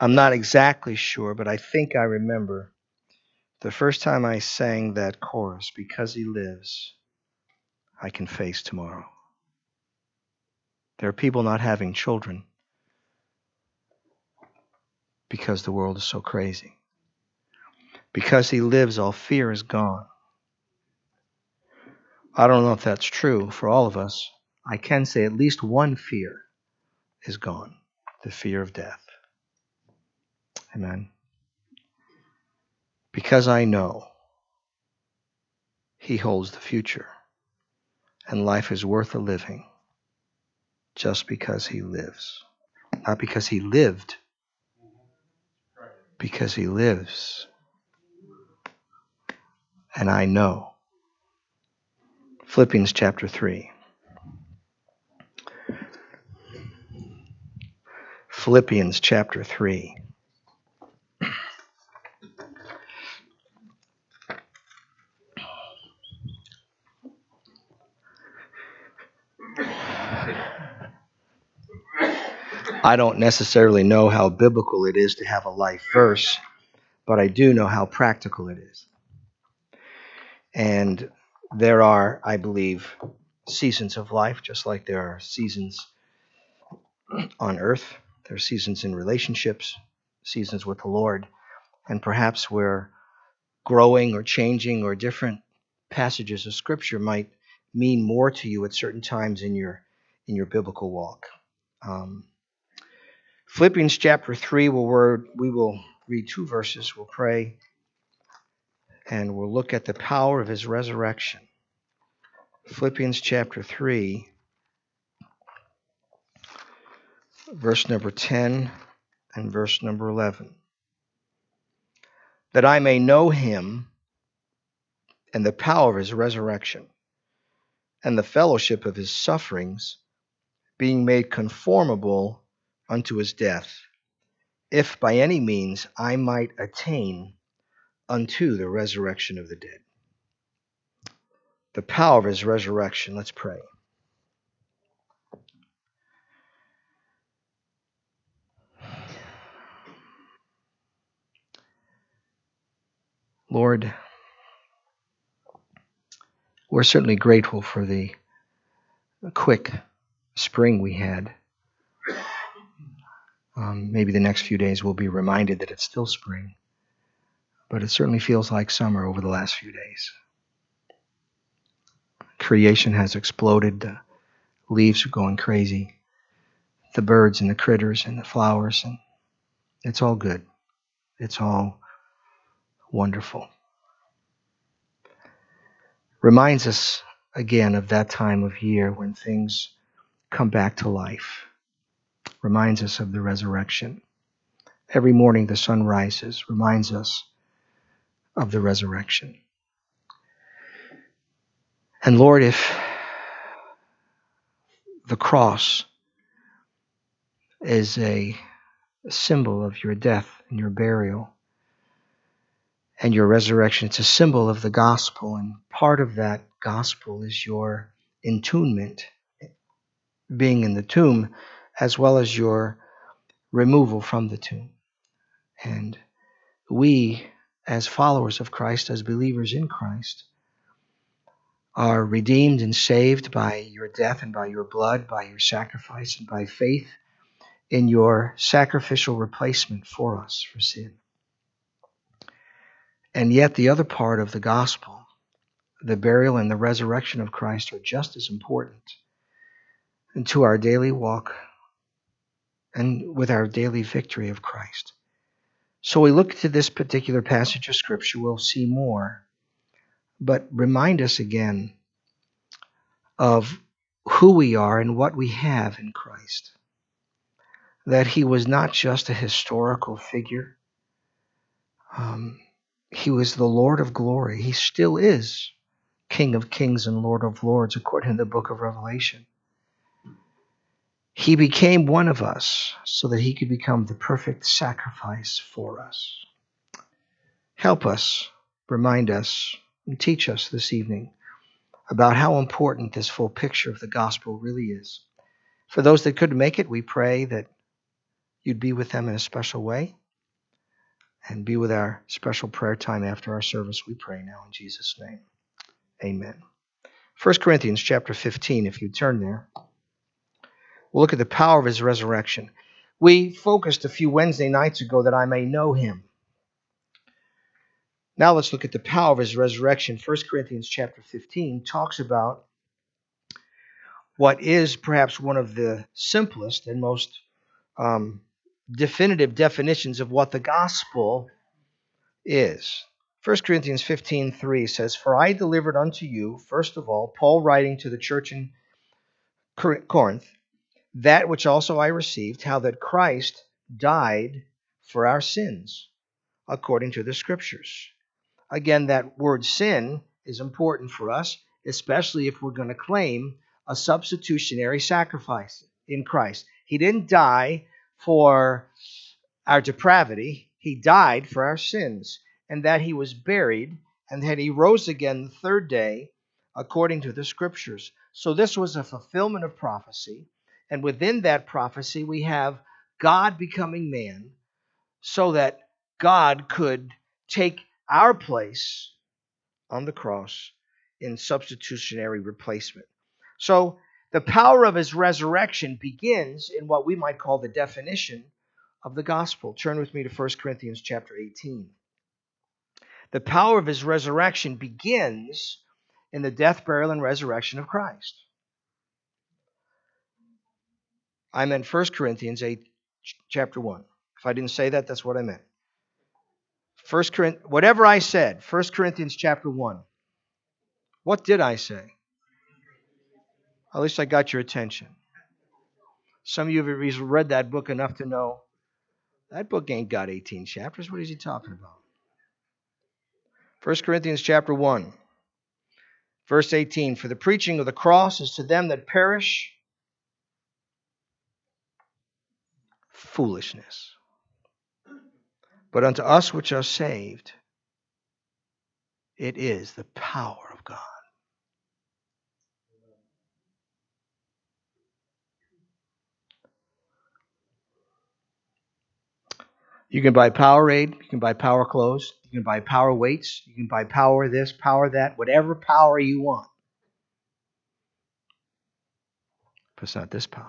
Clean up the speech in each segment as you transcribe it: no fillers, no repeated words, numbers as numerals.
I'm not exactly sure, but I think I remember the first time I sang that chorus, because he lives, I can face tomorrow. There are people not having children because the world is so crazy. Because he lives, all fear is gone. I don't know if that's true for all of us. I can say at least one fear is gone, the fear of death. Amen. Because I know he holds the future, and life is worth a living just because he lives. Not because he lived, because he lives. And I know. Philippians chapter 3. Philippians chapter 3. I don't necessarily know how biblical it is to have a life verse, but I do know how practical it is. And there are, I believe, seasons of life, just like there are seasons on earth. There are seasons in relationships, seasons with the Lord. And perhaps we're growing or changing, or different passages of Scripture might mean more to you at certain times in your biblical walk. Philippians chapter 3, we will read 2 verses. We'll pray, and we'll look at the power of his resurrection. Philippians chapter 3, verse number 10 and verse number 11. That I may know him and the power of his resurrection, and the fellowship of his sufferings, being made conformable unto his death, if by any means I might attain unto the resurrection of the dead. The power of his resurrection. Let's pray. Lord, we're certainly grateful for the quick spring we had. Maybe the next few days we'll be reminded that it's still spring, but it certainly feels like summer over the last few days. Creation has exploded. The leaves are going crazy. The birds and the critters and the flowers, and it's all good. It's all wonderful. Reminds us again of that time of year when things come back to life. Reminds us of the resurrection. Every morning the sun rises, reminds us of the resurrection. And Lord, if the cross is a symbol of your death and your burial and your resurrection, it's a symbol of the gospel, and part of that gospel is your entombment, being in the tomb, as well as your removal from the tomb. And we, as followers of Christ, as believers in Christ, are redeemed and saved by your death and by your blood, by your sacrifice, and by faith in your sacrificial replacement for us for sin. And yet the other part of the gospel, the burial and the resurrection of Christ, are just as important to our daily walk and with our daily victory of Christ. So we look to this particular passage of Scripture, we'll see more, but remind us again of who we are and what we have in Christ. That he was not just a historical figure. He was the Lord of glory. He still is King of kings and Lord of lords, according to the book of Revelation. He became one of us so that he could become the perfect sacrifice for us. Help us, remind us, and teach us this evening about how important this full picture of the gospel really is. For those that couldn't make it, we pray that you'd be with them in a special way and be with our special prayer time after our service. We pray now in Jesus' name. Amen. 1 Corinthians chapter 15, if you turn there, we'll look at the power of his resurrection. We focused a few Wednesday nights ago that I may know him. Now let's look at the power of his resurrection. 1 Corinthians chapter 15 talks about what is perhaps one of the simplest and most definitive definitions of what the gospel is. 1 Corinthians 15:3 says, "For I delivered unto you, first of all," Paul writing to the church in Corinth, "that which also I received, how that Christ died for our sins, according to the Scriptures." Again, that word sin is important for us, especially if we're going to claim a substitutionary sacrifice in Christ. He didn't die for our depravity. He died for our sins, and that he was buried, and that he rose again the third day, according to the Scriptures. So this was a fulfillment of prophecy, and within that prophecy we have God becoming man, so that God could take our place on the cross in substitutionary replacement. So the power of his resurrection begins in what we might call the definition of the gospel. Turn with me to 1 Corinthians chapter 18. The power of his resurrection begins in the death, burial, and resurrection of Christ. I meant 1 Corinthians 8, chapter 1. If I didn't say that, that's what I meant. Whatever I said, 1 Corinthians chapter 1. What did I say? At least I got your attention. Some of you have read that book enough to know that book ain't got 18 chapters. What is he talking about? 1 Corinthians chapter 1, verse 18. "For the preaching of the cross is to them that perish foolishness. But unto us which are saved, it is the power of God." You can buy Powerade, you can buy power clothes, you can buy power weights, you can buy power this, power that, whatever power you want. But it's not this power.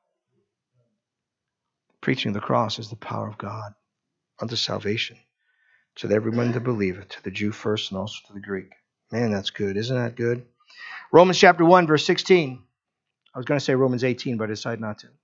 Preaching the cross is the power of God unto salvation to everyone that believeth, to the Jew first and also to the Greek. Man, that's good. Isn't that good? Romans chapter 1, verse 16. I was going to say Romans 18, but I decided not to.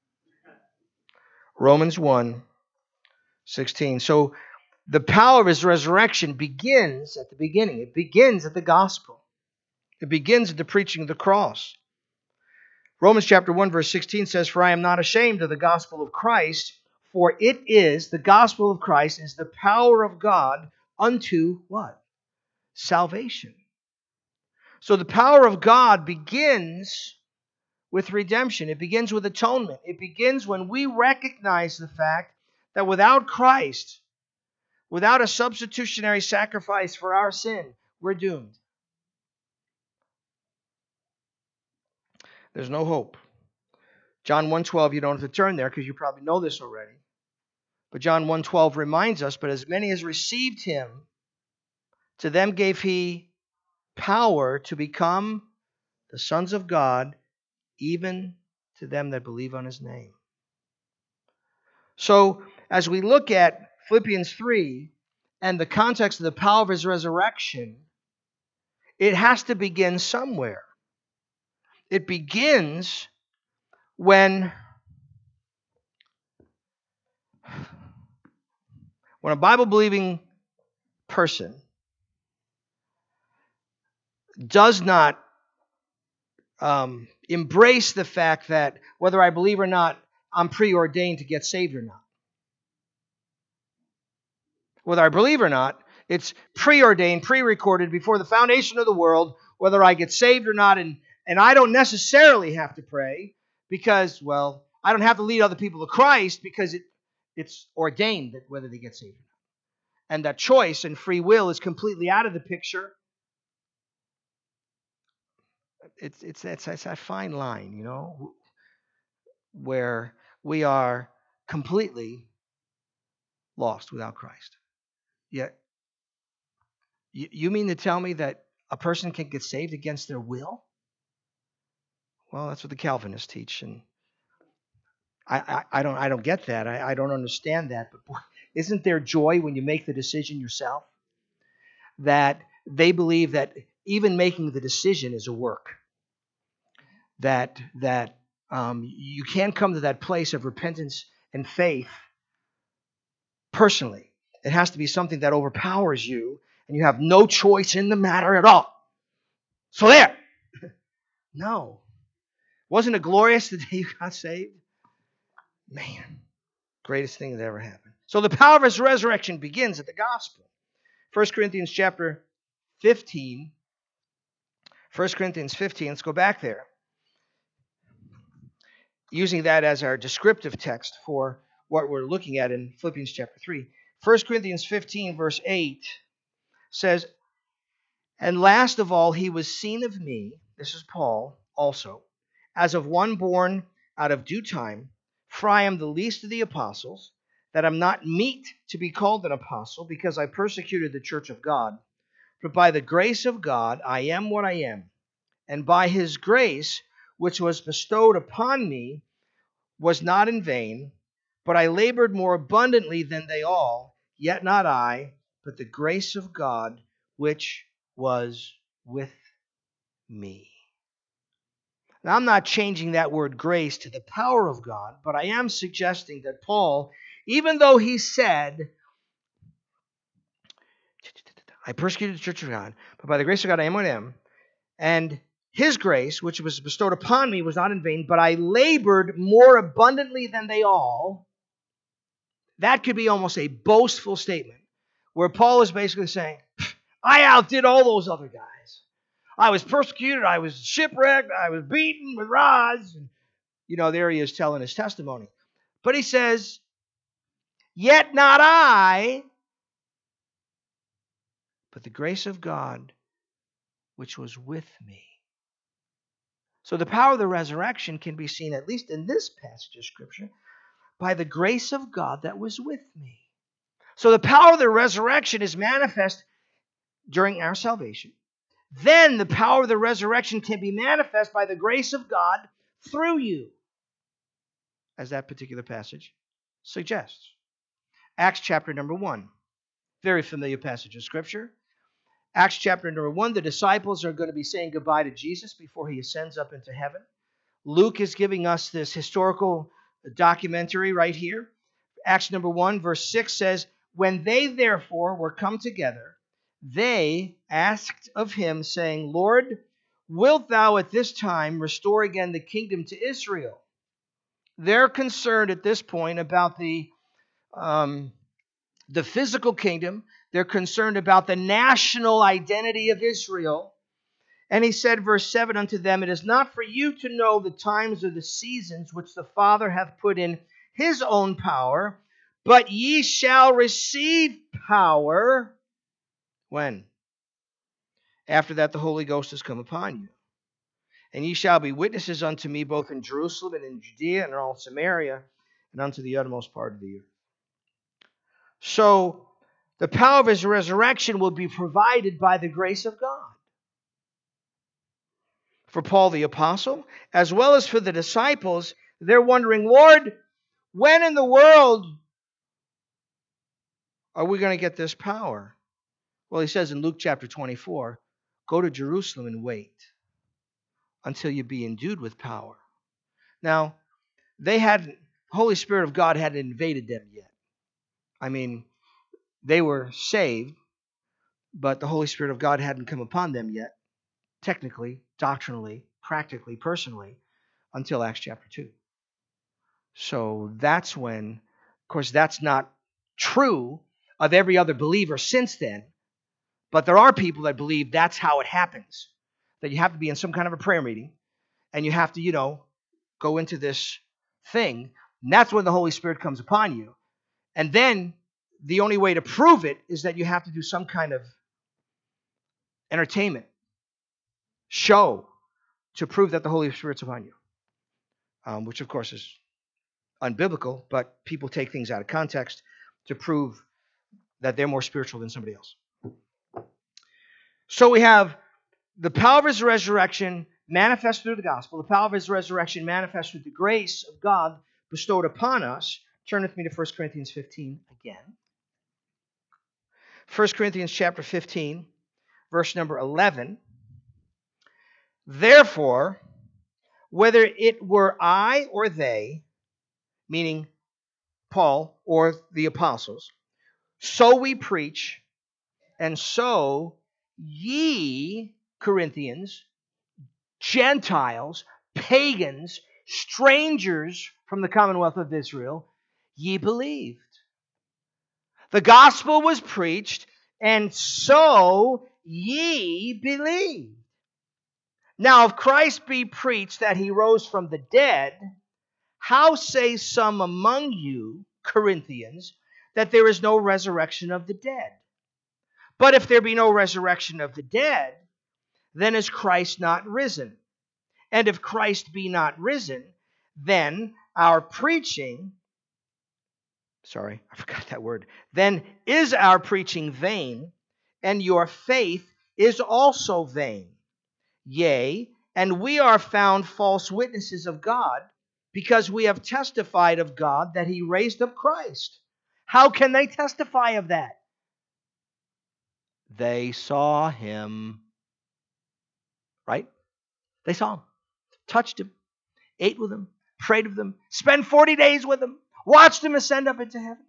Romans 1, 16. So the power of his resurrection begins at the beginning. It begins at the gospel. It begins at the preaching of the cross. Romans chapter 1, verse 16 says, "For I am not ashamed of the gospel of Christ, for it is, the gospel of Christ is the power of God unto" what? Salvation. So the power of God begins with redemption. It begins with atonement. It begins when we recognize the fact that without Christ, without a substitutionary sacrifice for our sin, we're doomed. There's no hope. John 1:12, you don't have to turn there because you probably know this already. But John 1:12 reminds us, "But as many as received him, to them gave he power to become the sons of God, even to them that believe on his name." So, as we look at Philippians 3 and the context of the power of his resurrection, it has to begin somewhere. It begins when a Bible-believing person does not embrace the fact that whether I believe or not, I'm preordained to get saved or not. Whether I believe or not, it's preordained, pre-recorded before the foundation of the world, whether I get saved or not. And I don't necessarily have to pray because, well, I don't have to lead other people to Christ because it's ordained that whether they get saved or not. And that choice and free will is completely out of the picture. It's that fine line, where we are completely lost without Christ. Yet, you mean to tell me that a person can get saved against their will? Well, that's what the Calvinists teach, and I don't get that. I don't understand that. But boy, isn't there joy when you make the decision yourself? That they believe that even making the decision is a work. That you can't come to that place of repentance and faith personally. It has to be something that overpowers you, and you have no choice in the matter at all. So there. No. Wasn't it glorious the day you got saved? Man, greatest thing that ever happened. So the power of his resurrection begins at the gospel. 1 Corinthians chapter 15. 1 Corinthians 15, let's go back there. Using that as our descriptive text for what we're looking at in Philippians chapter 3. 1 Corinthians 15, verse 8 says, "And last of all, he was seen of me," this is Paul also, "as of one born out of due time, for I am the least of the apostles, that I'm not meet to be called an apostle, because I persecuted the church of God. But by the grace of God I am what I am, and by his grace, which was bestowed upon me, was not in vain, but I labored more abundantly than they all, yet not I, but the grace of God which was with me." Now, I'm not changing that word grace to the power of God, but I am suggesting that Paul, even though he said, I persecuted the church of God, but by the grace of God I am what I am, and his grace, which was bestowed upon me, was not in vain, but I labored more abundantly than they all. That could be almost a boastful statement, where Paul is basically saying, I outdid all those other guys. I was persecuted, I was shipwrecked, I was beaten with rods. And, there he is telling his testimony. But he says, yet not I, but the grace of God, which was with me. So the power of the resurrection can be seen, at least in this passage of Scripture, by the grace of God that was with me. So the power of the resurrection is manifest during our salvation. Then the power of the resurrection can be manifest by the grace of God through you, as that particular passage suggests. Acts chapter number 1. Very familiar passage of Scripture. Acts chapter number 1, the disciples are going to be saying goodbye to Jesus before he ascends up into heaven. Luke is giving us this historical documentary right here. Acts number 1, verse 6 says, "When they therefore were come together, they asked of him, saying, Lord, wilt thou at this time restore again the kingdom to Israel?" They're concerned at this point about the physical kingdom. They're concerned about the national identity of Israel. And he said, verse 7, unto them, "It is not for you to know the times or the seasons which the Father hath put in his own power, but ye shall receive power." When? After that the Holy Ghost has come upon you. "And ye shall be witnesses unto me both in Jerusalem and in Judea and in all Samaria and unto the uttermost part of the earth." So the power of his resurrection will be provided by the grace of God. For Paul the apostle, as well as for the disciples, they're wondering, Lord, when in the world are we going to get this power? Well, he says in Luke chapter 24, go to Jerusalem and wait until you be endued with power. Now, the Holy Spirit of God hadn't invaded them yet. I mean, they were saved, but the Holy Spirit of God hadn't come upon them yet, technically, doctrinally, practically, personally, until Acts chapter 2. So that's when, of course, that's not true of every other believer since then, but there are people that believe that's how it happens, that you have to be in some kind of a prayer meeting, and you have to, go into this thing, and that's when the Holy Spirit comes upon you. And then the only way to prove it is that you have to do some kind of entertainment show to prove that the Holy Spirit's upon you, which, of course, is unbiblical, but people take things out of context to prove that they're more spiritual than somebody else. So we have the power of his resurrection manifest through the gospel, the power of his resurrection manifest through the grace of God bestowed upon us. Turn with me to 1 Corinthians 15 again. 1 Corinthians chapter 15, verse number 11. Therefore, whether it were I or they, meaning Paul or the apostles, so we preach, and so ye, Corinthians, Gentiles, pagans, strangers from the commonwealth of Israel, ye believed. The gospel was preached, and so ye believed. Now, if Christ be preached that he rose from the dead, how say some among you, Corinthians, that there is no resurrection of the dead? But if there be no resurrection of the dead, then is Christ not risen? And if Christ be not risen, then our preaching, then is our preaching vain, and your faith is also vain. Yea, and we are found false witnesses of God, because we have testified of God that he raised up Christ. How can they testify of that? They saw him, right? They saw him, touched him, ate with him, prayed with him, spent 40 days with him, watched him ascend up into heaven.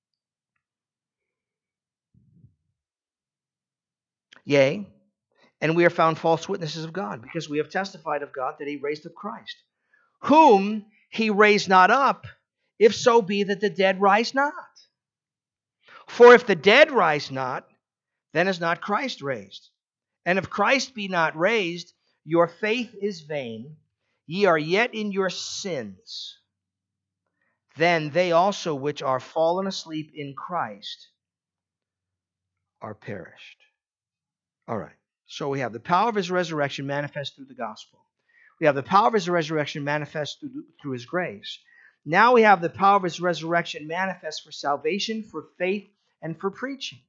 Yea, and we are found false witnesses of God, because we have testified of God that he raised up Christ, whom he raised not up, if so be that the dead rise not. For if the dead rise not, then is not Christ raised. And if Christ be not raised, your faith is vain, ye are yet in your sins. Then they also which are fallen asleep in Christ are perished. All right. So we have the power of his resurrection manifest through the gospel. We have the power of his resurrection manifest through his grace. Now we have the power of his resurrection manifest for salvation, for faith, and for preaching.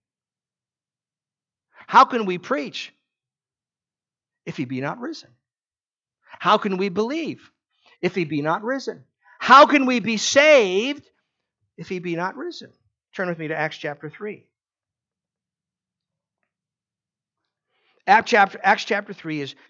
How can we preach if he be not risen? How can we believe if he be not risen? How can we be saved if he be not risen? Turn with me to Acts chapter 3. Acts chapter 3 is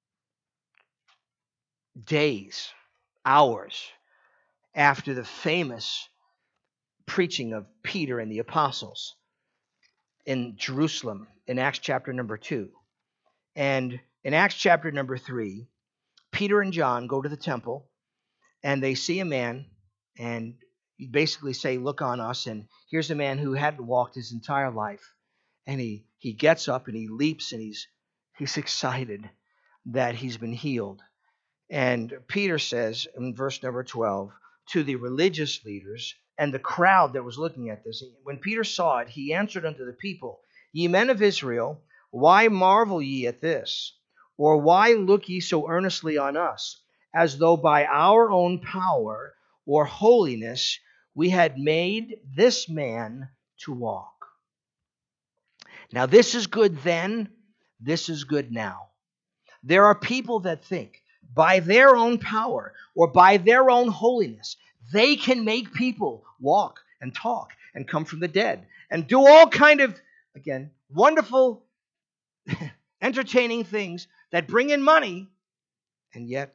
days, hours after the famous preaching of Peter and the apostles in Jerusalem in Acts chapter number 2. And in Acts chapter number 3, Peter and John go to the temple and they see a man and basically say, look on us. And here's a man who hadn't walked his entire life. And he gets up and he leaps and he's excited that he's been healed. And Peter says in verse number 12 to the religious leaders and the crowd that was looking at this, when Peter saw it, he answered unto the people, Ye men of Israel, why marvel ye at this? Or why look ye so earnestly on us, as though by our own power or holiness we had made this man to walk? Now this is good then, this is good now. There are people that think by their own power or by their own holiness, they can make people walk and talk and come from the dead and do all kind of, again, wonderful, entertaining things that bring in money, and yet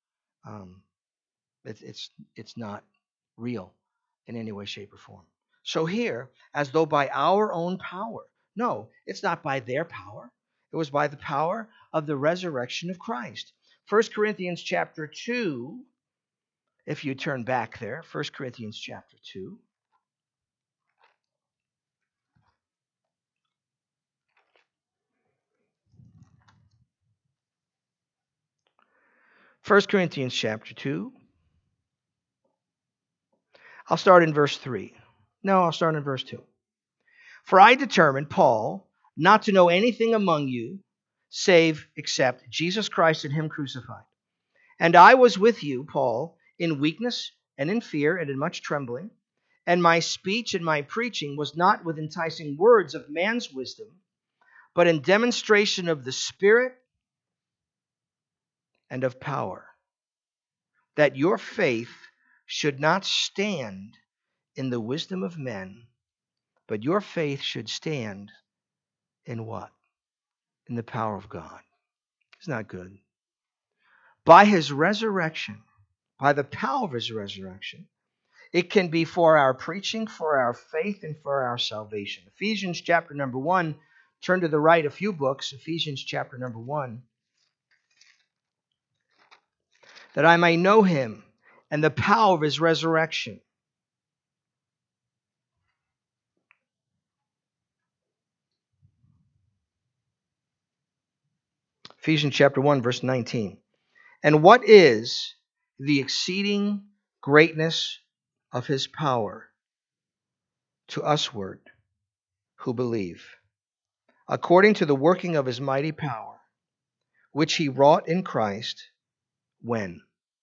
it's not real in any way, shape, or form. So here, as though by our own power. No, it's not by their power. It was by the power of the resurrection of Christ. 1 Corinthians chapter 2, if you turn back there, 1 Corinthians chapter 2. First Corinthians chapter 2. I'll start in verse 3. No, I'll start in verse 2. For I determined, Paul, not to know anything among you, save except Jesus Christ and him crucified. And I was with you, Paul, in weakness and in fear, and in much trembling. And my speech and my preaching was not with enticing words of man's wisdom, but in demonstration of the Spirit and of power, that your faith should not stand in the wisdom of men, but your faith should stand in what? In the power of God. Isn't that good? By his resurrection, by the power of his resurrection, it can be for our preaching, for our faith, and for our salvation. Ephesians chapter number 1. Turn to the right a few books. Ephesians chapter number 1. That I may know him and the power of his resurrection. Ephesians chapter 1, verse 19. And what is the exceeding greatness of his power to usward who believe, according to the working of his mighty power, which he wrought in Christ, when?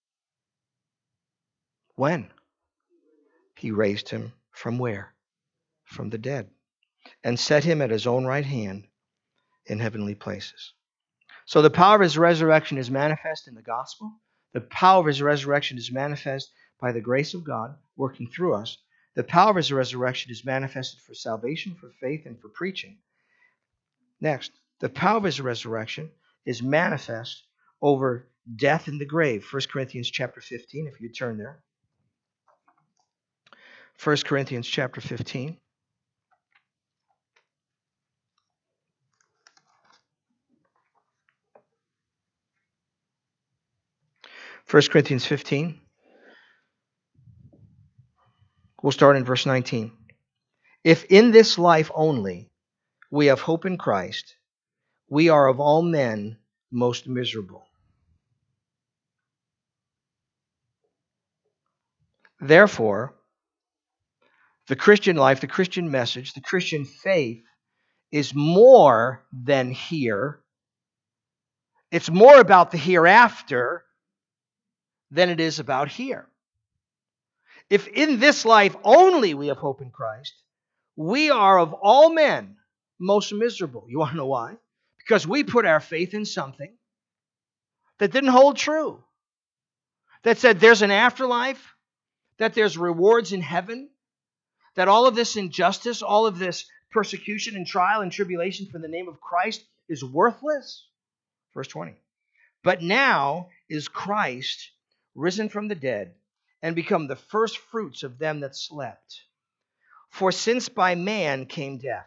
When? He raised him from where? From the dead, and set him at his own right hand in heavenly places. So the power of his resurrection is manifest in the gospel. The power of his resurrection is manifest by the grace of God working through us. The power of his resurrection is manifested for salvation, for faith, and for preaching. Next, the power of his resurrection is manifest over death and the grave. 1 Corinthians chapter 15, if you turn there. 1 Corinthians chapter 15. 1 Corinthians 15. We'll start in verse 19. If in this life only we have hope in Christ, we are of all men most miserable. Therefore, the Christian life, the Christian message, the Christian faith is more than here. It's more about the hereafter than it is about here. If in this life only we have hope in Christ, we are of all men most miserable. You want to know why? Because we put our faith in something that didn't hold true. That said there's an afterlife, that there's rewards in heaven, that all of this injustice, all of this persecution and trial and tribulation for the name of Christ is worthless. Verse 20. But now is Christ risen from the dead and become the first fruits of them that slept. For since by man came death,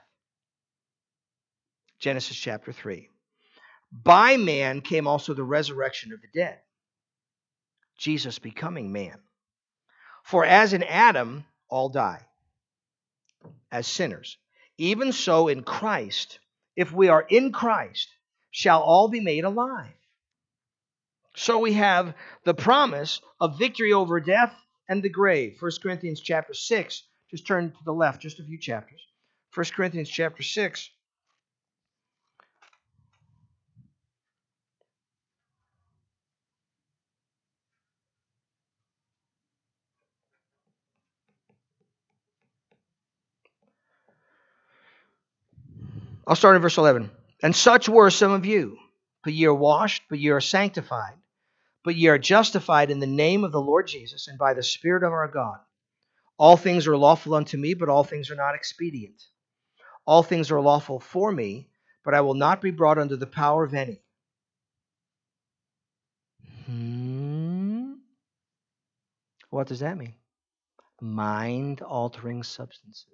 Genesis chapter 3, by man came also the resurrection of the dead, Jesus becoming man. For as in Adam all die, as sinners, even so in Christ, if we are in Christ, shall all be made alive. So we have the promise of victory over death and the grave. 1 Corinthians chapter 6. Just turn to the left, just a few chapters. 1 Corinthians chapter 6. I'll start in verse 11. And such were some of you, but ye are washed, but ye are sanctified, but ye are justified in the name of the Lord Jesus and by the Spirit of our God. All things are lawful unto me, but all things are not expedient. All things are lawful for me, but I will not be brought under the power of any. What does that mean? Mind-altering substances.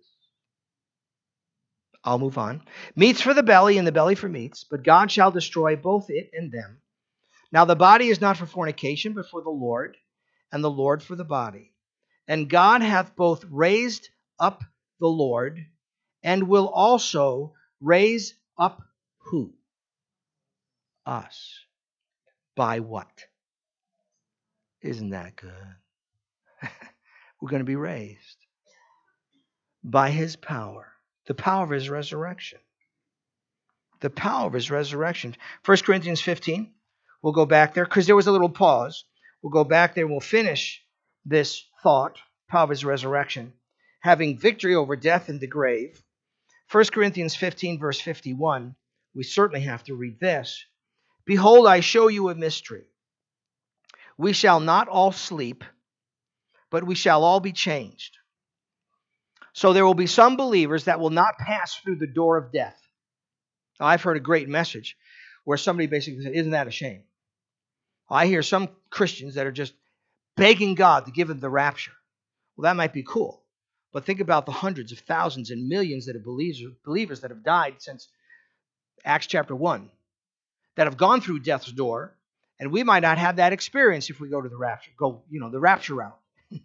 I'll move on. Meats for the belly and the belly for meats, but God shall destroy both it and them. Now the body is not for fornication, but for the Lord, and the Lord for the body. And God hath both raised up the Lord, and will also raise up who? Us. By what? Isn't that good? We're going to be raised by his power, the power of his resurrection. The power of his resurrection. 1 Corinthians 15. We'll go back there because there was a little pause. We'll go back there and we'll finish this thought, power of his resurrection, having victory over death and the grave. 1 Corinthians 15, verse 51, we certainly have to read this. Behold, I show you a mystery. We shall not all sleep, but we shall all be changed. So there will be some believers that will not pass through the door of death. Now, I've heard a great message where somebody basically said, isn't that a shame? I hear some Christians that are just begging God to give them the rapture. Well, that might be cool. But think about the hundreds of thousands and millions that are believers that have died since Acts chapter 1, that have gone through death's door, and we might not have that experience if we go to the rapture, the rapture route.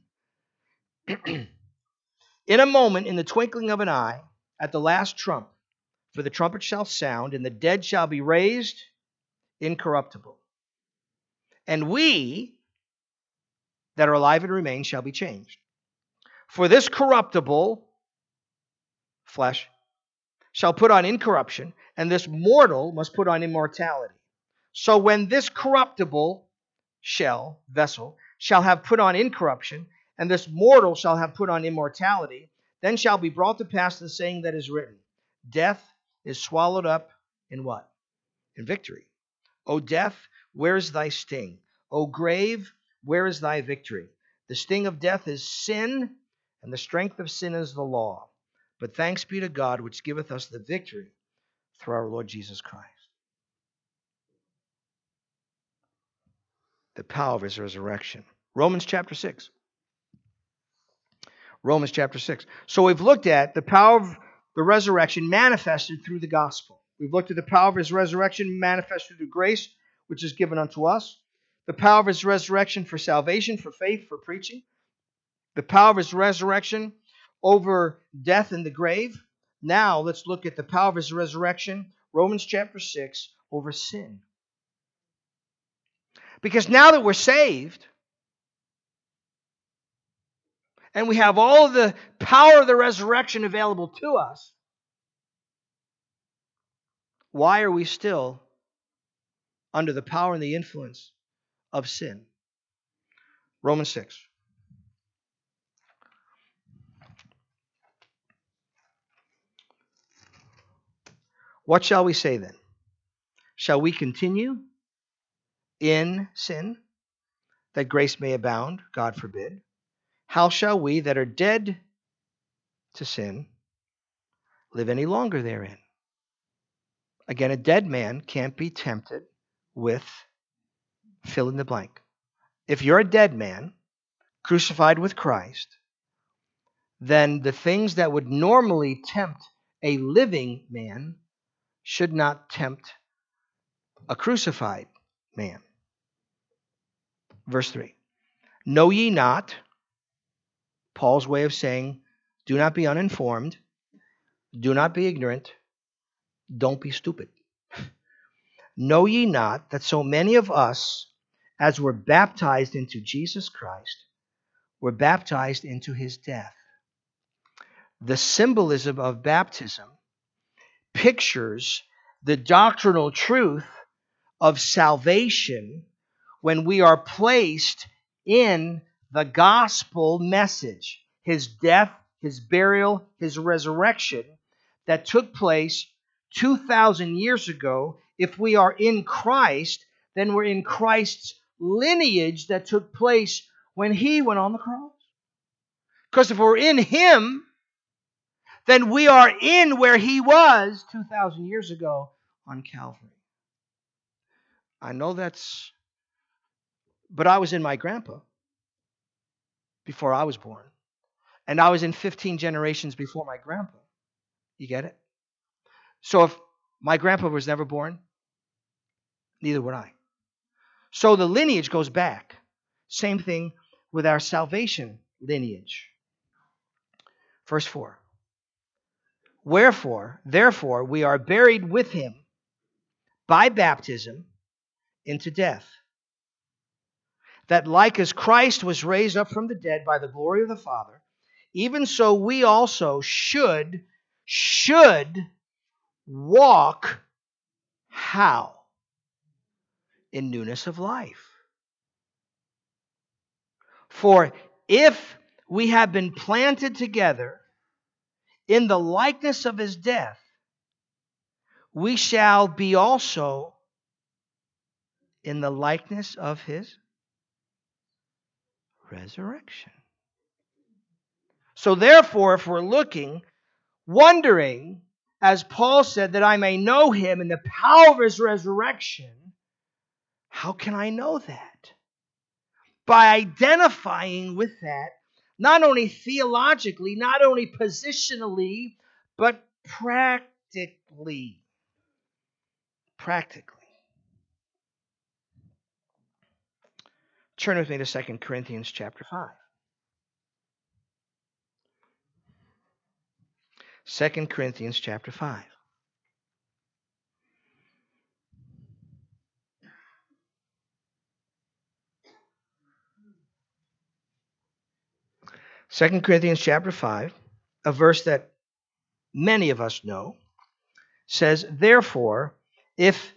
In a moment, in the twinkling of an eye, at the last trump, for the trumpet shall sound, and the dead shall be raised incorruptible. And we that are alive and remain shall be changed. For this corruptible flesh shall put on incorruption, and this mortal must put on immortality. So when this corruptible vessel shall have put on incorruption, and this mortal shall have put on immortality, then shall be brought to pass the saying that is written, death is swallowed up in what? In victory. O death, where is thy sting? O grave, where is thy victory? The sting of death is sin, and the strength of sin is the law. But thanks be to God, which giveth us the victory through our Lord Jesus Christ. The power of his resurrection. Romans chapter 6. Romans chapter 6. So we've looked at the power of the resurrection manifested through the gospel. We've looked at the power of his resurrection manifested through grace, which is given unto us. The power of his resurrection for salvation, for faith, for preaching. The power of his resurrection over death and the grave. Now let's look at the power of his resurrection, Romans chapter 6, over sin. Because now that we're saved, and we have all of the power of the resurrection available to us, why are we still under the power and the influence of sin? Romans 6. What shall we say then? Shall we continue in sin, that grace may abound? God forbid. How shall we that are dead to sin live any longer therein? Again, a dead man can't be tempted with fill in the blank. If you're a dead man crucified with Christ, then the things that would normally tempt a living man should not tempt a crucified man. Verse 3. Know ye not, Paul's way of saying, do not be uninformed, do not be ignorant, don't be stupid. Know ye not that so many of us, as were baptized into Jesus Christ, were baptized into his death? The symbolism of baptism pictures the doctrinal truth of salvation when we are placed in the gospel message. His death, his burial, his resurrection that took place 2,000 years ago. If we are in Christ, then we're in Christ's lineage that took place when he went on the cross. Because if we're in him, then we are in where he was 2,000 years ago on Calvary. I know but I was in my grandpa before I was born. And I was in 15 generations before my grandpa. You get it? So if my grandpa was never born, neither would I. So the lineage goes back. Same thing with our salvation lineage. Verse 4. Wherefore, therefore, we are buried with him by baptism into death, that like as Christ was raised up from the dead by the glory of the Father, even so we also should walk how? In newness of life. For if we have been planted together in the likeness of his death, we shall be also in the likeness of his resurrection. So therefore, if we're looking, wondering, as Paul said, that I may know him in the power of his resurrection, how can I know that? By identifying with that, not only theologically, not only positionally, but practically. Practically. Turn with me to 2 Corinthians chapter 5. 2 Corinthians chapter 5. Second Corinthians chapter 5, a verse that many of us know, says, therefore, if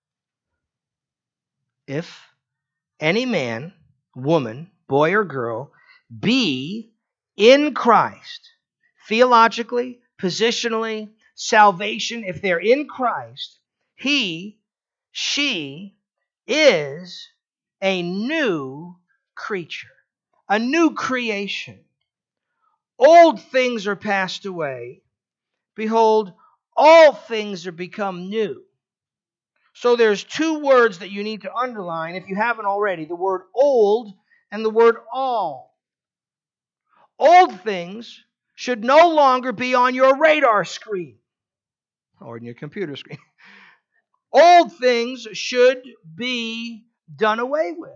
any man, woman, boy or girl, be in Christ, theologically, positionally, salvation, if they're in Christ, he, she is a new creature, a new creation. Old things are passed away. Behold, all things are become new. So there's two words that you need to underline if you haven't already. The word old and the word all. Old things should no longer be on your radar screen or in your computer screen. Old things should be done away with.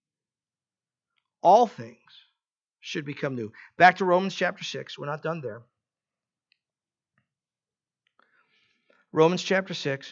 All things should become new. Back to Romans chapter 6. We're not done there. Romans chapter 6,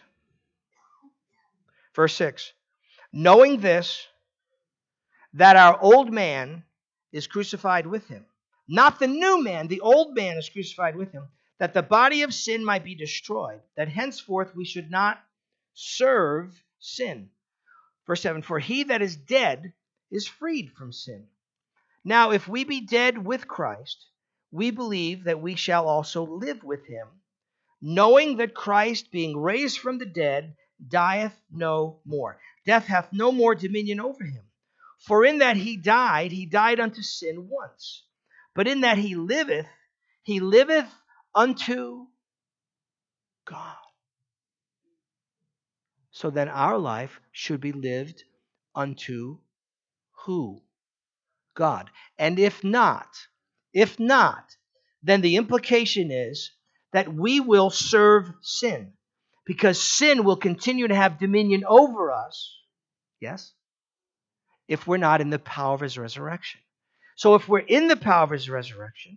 verse 6. Knowing this, that our old man is crucified with him. Not the new man, the old man is crucified with him, that the body of sin might be destroyed, that henceforth we should not serve sin. Verse 7, for he that is dead is freed from sin. Now, if we be dead with Christ, we believe that we shall also live with him, knowing that Christ, being raised from the dead, dieth no more. Death hath no more dominion over him. For in that he died unto sin once. But in that he liveth unto God. So then our life should be lived unto who? God. And if not, then the implication is that we will serve sin. Because sin will continue to have dominion over us. Yes? If we're not in the power of his resurrection. So if we're in the power of his resurrection,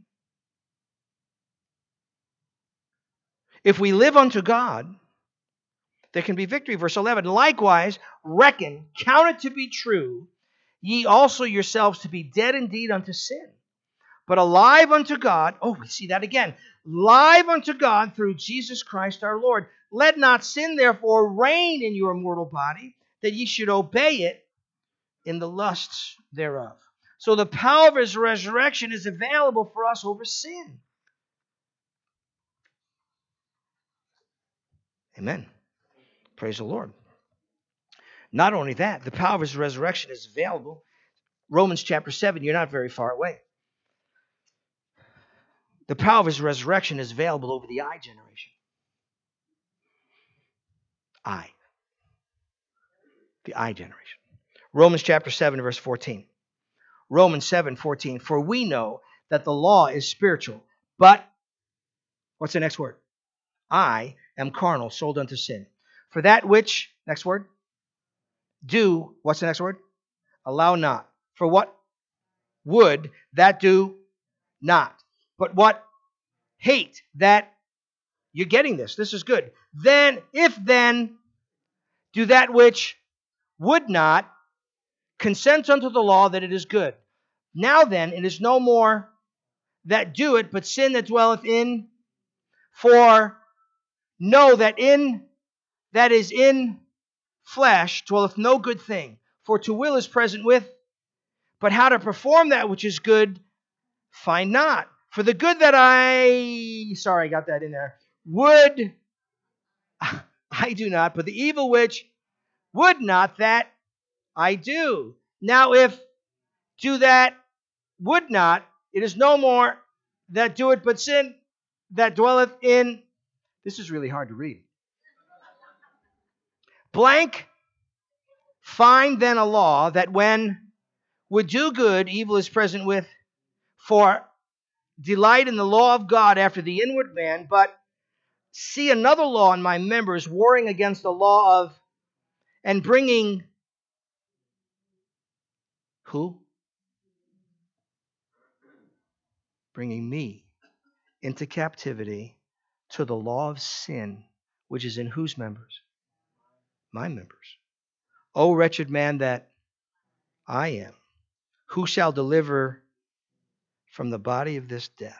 if we live unto God, there can be victory. Verse 11, likewise, reckon, count it to be true, ye also yourselves to be dead indeed unto sin, but alive unto God. Oh, we see that again. Live unto God through Jesus Christ our Lord. Let not sin therefore reign in your mortal body, that ye should obey it in the lusts thereof. So the power of his resurrection is available for us over sin. Amen. Praise the Lord. Not only that, the power of his resurrection is available. Romans chapter 7, you're not very far away. The power of his resurrection is available over the I generation. The I generation. Romans chapter 7, verse 14. Romans 7:14. For we know that the law is spiritual, but, what's the next word? I am carnal, sold unto sin. For that which, next word, do, what's the next word? Allow not. For what would, that do not. But what hate, that, you're getting this. This is good. Then, if then, do that which would not, consent unto the law that it is good. Now then, it is no more that do it, but sin that dwelleth in. For know that is in flesh dwelleth no good thing. For to will is present with, But how to perform that which is good, find not. For the good that I got that in there, would, I do not, but the evil which would not, that I do. Now if do that would not, it is no more that do it, but sin that dwelleth in, this is really hard to read. Blank, find then a law that when would do good, evil is present with, for delight in the law of God after the inward man, but see another law in my members, warring against the law of, and bringing, who? Bringing me into captivity to the law of sin, which is in whose members? My members. O wretched man that I am, who shall deliver from the body of this death?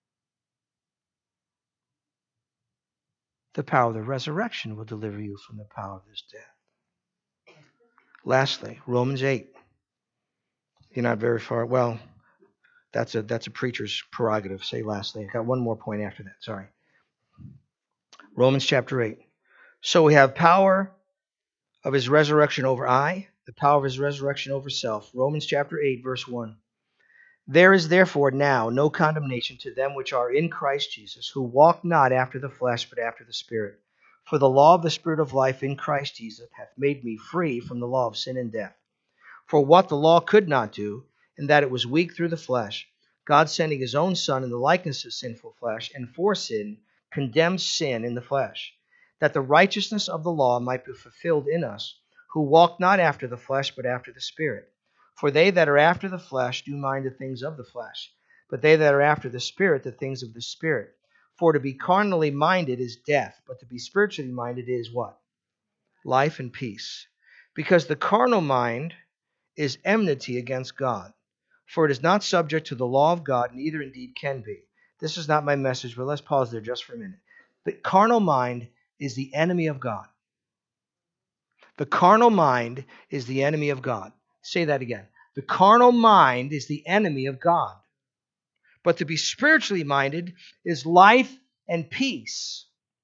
The power of the resurrection will deliver you from the power of this death. Lastly, Romans 8. You're not very far. Well, that's a preacher's prerogative. Say lastly. I got one more point after that. Sorry. Romans chapter 8. So we have power of his resurrection over the power of his resurrection over self. Romans chapter 8, verse 1. There is therefore now no condemnation to them which are in Christ Jesus, who walk not after the flesh, but after the Spirit. For the law of the Spirit of life in Christ Jesus hath made me free from the law of sin and death. For what the law could not do, in that it was weak through the flesh, God sending his own Son in the likeness of sinful flesh, and for sin, condemned sin in the flesh, that the righteousness of the law might be fulfilled in us, who walk not after the flesh, but after the Spirit. For they that are after the flesh do mind the things of the flesh, but they that are after the Spirit, the things of the Spirit. For to be carnally minded is death, but to be spiritually minded is what? Life and peace. Because the carnal mind is enmity against God. For it is not subject to the law of God, neither indeed can be. This is not my message, but let's pause there just for a minute. The carnal mind is the enemy of God. The carnal mind is the enemy of God. Say that again. The carnal mind is the enemy of God. But to be spiritually minded is life and peace.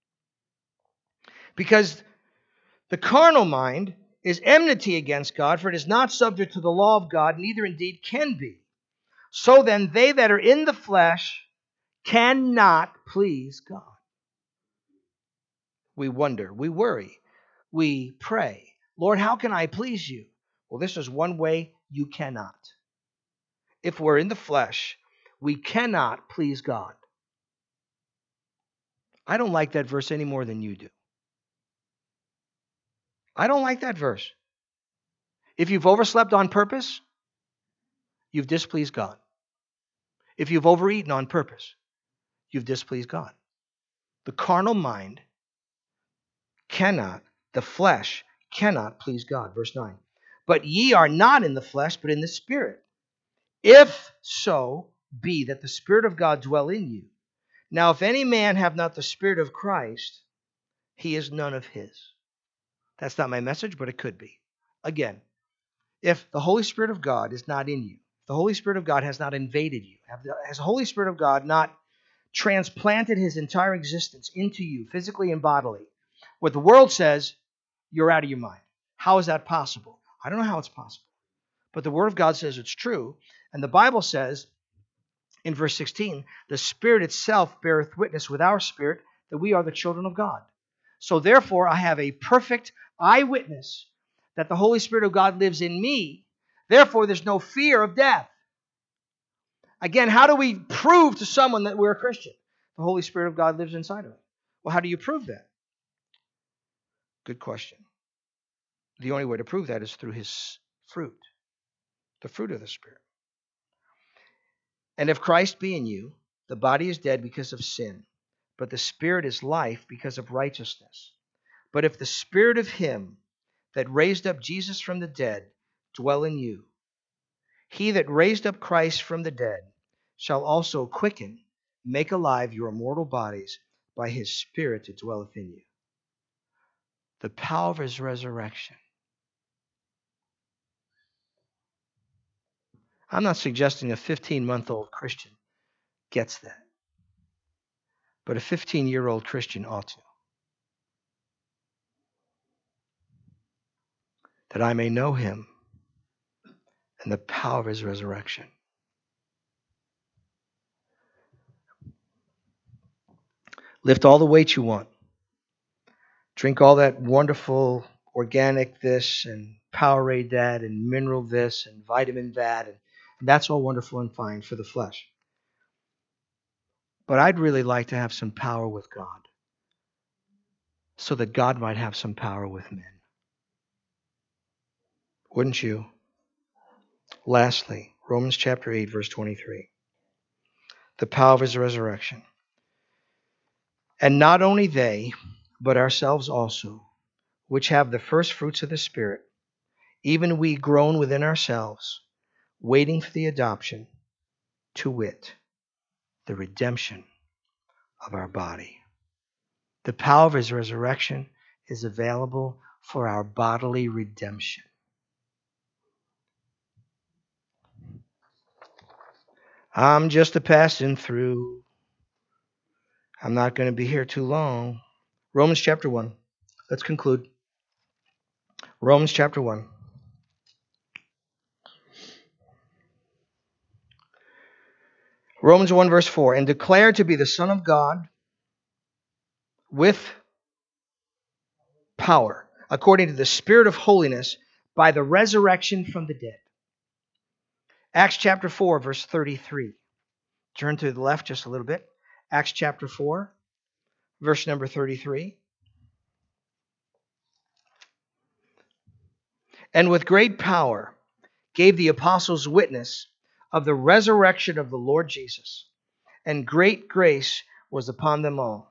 Because the carnal mind is enmity against God, for it is not subject to the law of God, neither indeed can be. So then they that are in the flesh cannot please God. We wonder, we worry, we pray, Lord, how can I please you? Well, this is one way you cannot. If we're in the flesh, we cannot please God. I don't like that verse any more than you do. I don't like that verse. If you've overslept on purpose, you've displeased God. If you've overeaten on purpose, you've displeased God. The carnal mind the flesh cannot please God. Verse 9. But ye are not in the flesh, but in the Spirit. If so be that the Spirit of God dwell in you. Now if any man have not the Spirit of Christ, he is none of his. That's not my message, but it could be. Again, if the Holy Spirit of God is not in you, the Holy Spirit of God has not invaded you, has the Holy Spirit of God not transplanted his entire existence into you, physically and bodily, what the world says, you're out of your mind. How is that possible? I don't know how it's possible. But the Word of God says it's true. And the Bible says in verse 16, the Spirit itself beareth witness with our spirit that we are the children of God. So therefore, I have a perfect eyewitness that the Holy Spirit of God lives in me. Therefore, there's no fear of death. Again, how do we prove to someone that we're a Christian? The Holy Spirit of God lives inside of us. Well, how do you prove that? Good question. The only way to prove that is through his fruit, the fruit of the Spirit. And if Christ be in you, the body is dead because of sin, but the Spirit is life because of righteousness. But if the Spirit of him that raised up Jesus from the dead dwell in you, he that raised up Christ from the dead shall also quicken, make alive your mortal bodies by his Spirit that dwelleth in you. The power of his resurrection. I'm not suggesting a 15-month-old Christian gets that. But a 15-year-old Christian ought to. That I may know him and the power of his resurrection. Lift all the weight you want. Drink all that wonderful organic this and Powerade that and mineral this and vitamin that. And that's all wonderful and fine for the flesh. But I'd really like to have some power with God so that God might have some power with men. Wouldn't you? Lastly, Romans chapter 8, verse 23. The power of his resurrection. And not only they, but ourselves also, which have the first fruits of the Spirit, even we groan within ourselves, waiting for the adoption, to wit, the redemption of our body. The power of his resurrection is available for our bodily redemption. I'm just a passing through. I'm not going to be here too long. Romans chapter 1. Let's conclude. Romans chapter 1. Romans 1 verse 4. And declared to be the Son of God with power, according to the Spirit of holiness, by the resurrection from the dead. Acts chapter 4 verse 33. Turn to the left just a little bit. Acts chapter 4, verse number 33. And with great power gave the apostles witness of the resurrection of the Lord Jesus, and great grace was upon them all.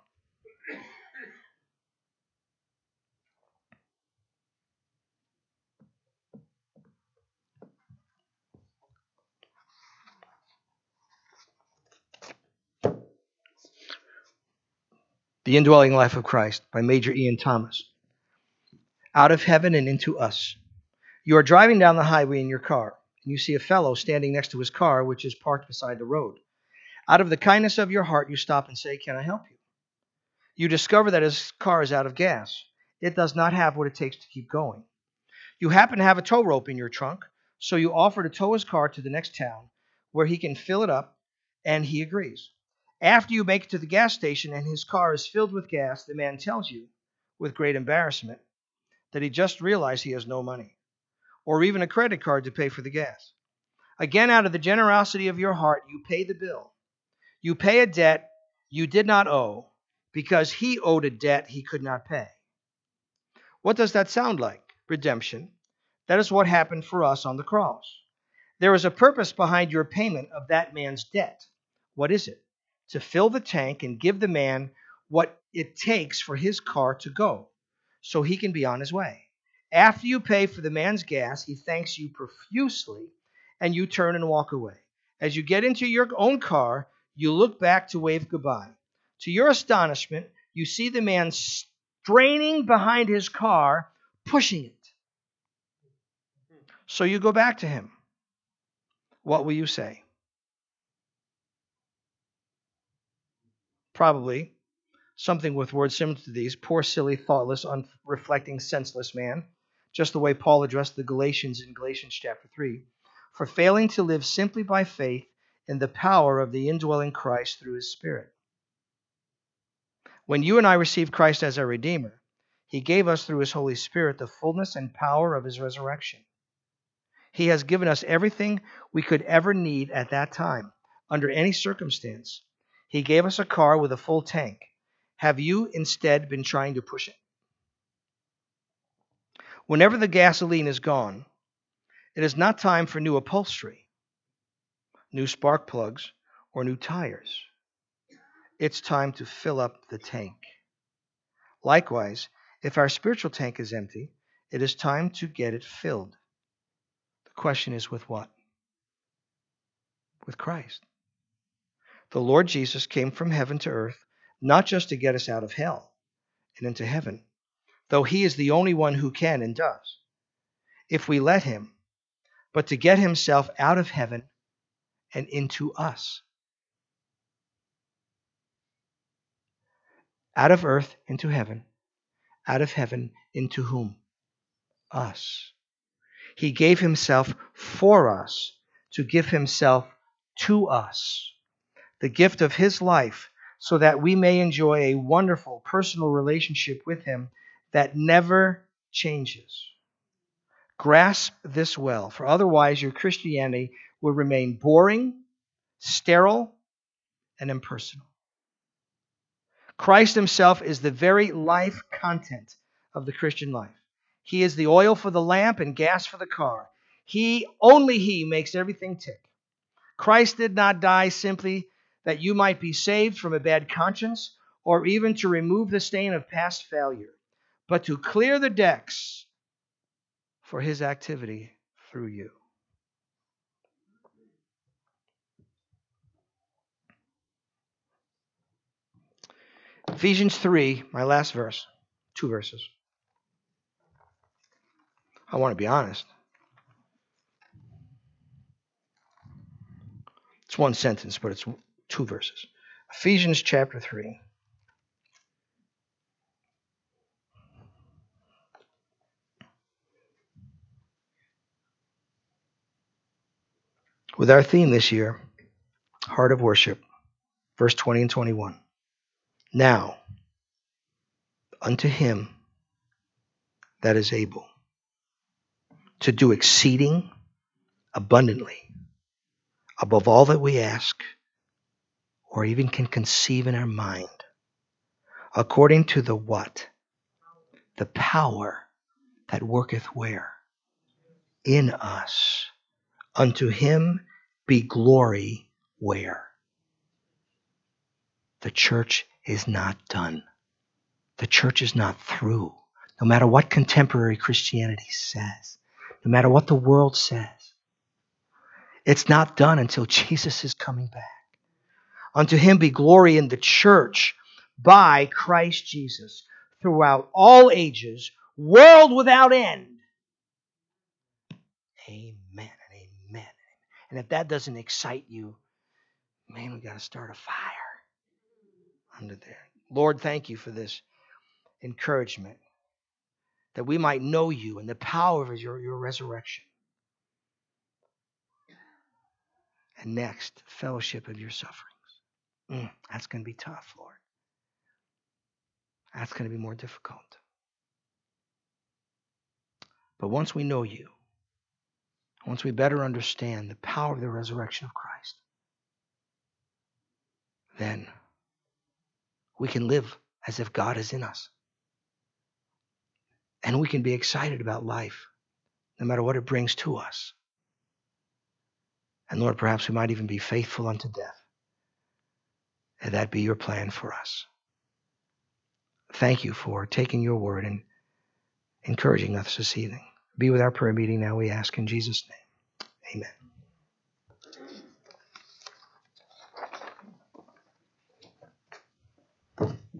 The Indwelling Life of Christ by Major Ian Thomas. Out of heaven and into us. You are driving down the highway in your car, and you see a fellow standing next to his car, which is parked beside the road. Out of the kindness of your heart, you stop and say, "Can I help you?" You discover that his car is out of gas. It does not have what it takes to keep going. You happen to have a tow rope in your trunk, so you offer to tow his car to the next town where he can fill it up, and he agrees. After you make it to the gas station and his car is filled with gas, the man tells you, with great embarrassment, that he just realized he has no money, or even a credit card to pay for the gas. Again, out of the generosity of your heart, you pay the bill. You pay a debt you did not owe because he owed a debt he could not pay. What does that sound like? Redemption. That is what happened for us on the cross. There is a purpose behind your payment of that man's debt. What is it? To fill the tank and give the man what it takes for his car to go, so he can be on his way. After you pay for the man's gas, he thanks you profusely, and you turn and walk away. As you get into your own car, you look back to wave goodbye. To your astonishment, you see the man straining behind his car, pushing it. So you go back to him. What will you say? Probably something with words similar to these. Poor, silly, thoughtless, unreflecting, senseless man. Just the way Paul addressed the Galatians in Galatians chapter 3. For failing to live simply by faith in the power of the indwelling Christ through his Spirit. When you and I received Christ as our Redeemer, he gave us through his Holy Spirit the fullness and power of his resurrection. He has given us everything we could ever need at that time, under any circumstance. He gave us a car with a full tank. Have you instead been trying to push it? Whenever the gasoline is gone, it is not time for new upholstery, new spark plugs, or new tires. It's time to fill up the tank. Likewise, if our spiritual tank is empty, it is time to get it filled. The question is with what? With Christ. The Lord Jesus came from heaven to earth, not just to get us out of hell and into heaven, though he is the only one who can and does, if we let him, but to get himself out of heaven and into us. Out of earth into heaven. Out of heaven into whom? Us. He gave himself for us to give himself to us, the gift of his life, so that we may enjoy a wonderful personal relationship with him that never changes. Grasp this well, for otherwise your Christianity will remain boring, sterile, and impersonal. Christ himself is the very life content of the Christian life. He is the oil for the lamp and gas for the car. Only he makes everything tick. Christ did not die simply that you might be saved from a bad conscience or even to remove the stain of past failure, but to clear the decks for his activity through you. Ephesians 3, my last verse, 2 verses. I want to be honest. It's one sentence, but it's 2 verses. Ephesians chapter 3. With our theme this year, Heart of Worship, verse 20 and 21. Now, unto him that is able to do exceeding abundantly above all that we ask or even can conceive in our mind, according to the what? The power that worketh where? In us. Unto him be glory where? The church is not done. The church is not through. No matter what contemporary Christianity says, no matter what the world says, it's not done until Jesus is coming back. Unto him be glory in the church by Christ Jesus throughout all ages, world without end. Amen and amen. And if that doesn't excite you, man, we got to start a fire under there. Lord, thank you for this encouragement, that we might know you and the power of your resurrection. And next, fellowship of your sufferings. That's going to be tough, Lord. That's going to be more difficult. But once we know you, once we better understand the power of the resurrection of Christ, then we can live as if God is in us. And we can be excited about life, no matter what it brings to us. And Lord, perhaps we might even be faithful unto death. And that be your plan for us. Thank you for taking your word and encouraging us this evening. Be with our prayer meeting now, we ask in Jesus' name. Amen.